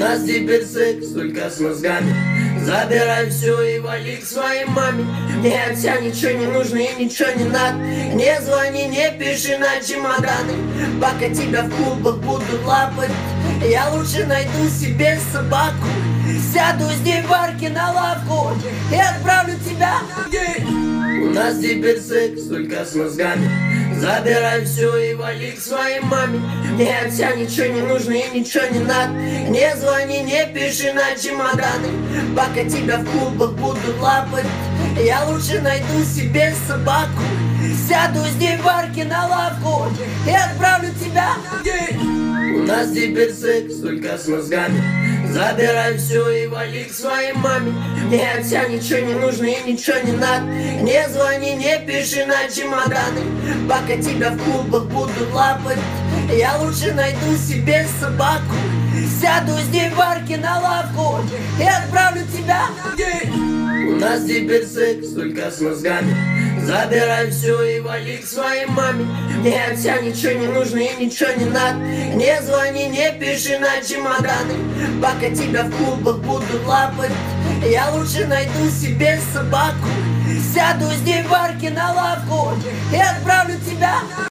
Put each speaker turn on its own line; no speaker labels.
нас теперь секс только с мозгами. Забирай все и вали к своей маме. Мне от тебя ничего не нужно и ничего не надо. Не звони, не пиши на чемоданы. Пока тебя в клубах будут лапать, я лучше найду себе собаку. Сяду здесь в парке на лавку и отправлю тебя. У нас теперь секс только с мозгами. Забирай все и вали к своей маме. Мне от тебя ничего не нужно и ничего не надо. Не звони, не пиши на чемоданы. Пока тебя в клубах будут лапать, я лучше найду себе собаку. Сяду здесь в парке на лавку и отправлю тебя. У нас теперь секс только с мозгами. Забирай все и вали к своей маме. Мне от тебя ничего не нужно и ничего не надо. Не звони, не пиши на чемоданы. Пока тебя в клубах будут лапать, я лучше найду себе собаку. Сяду здесь в парке на лавку и отправлю тебя. У нас теперь секс только с мозгами. Забирай все и вали к своей маме. Мне от тебя ничего не нужно и ничего не надо. Не звони, не пиши на чемоданы. Пока тебя в клубах будут лапать, я лучше найду себе собаку. Сяду здесь в парке на лавку и отправлю тебя.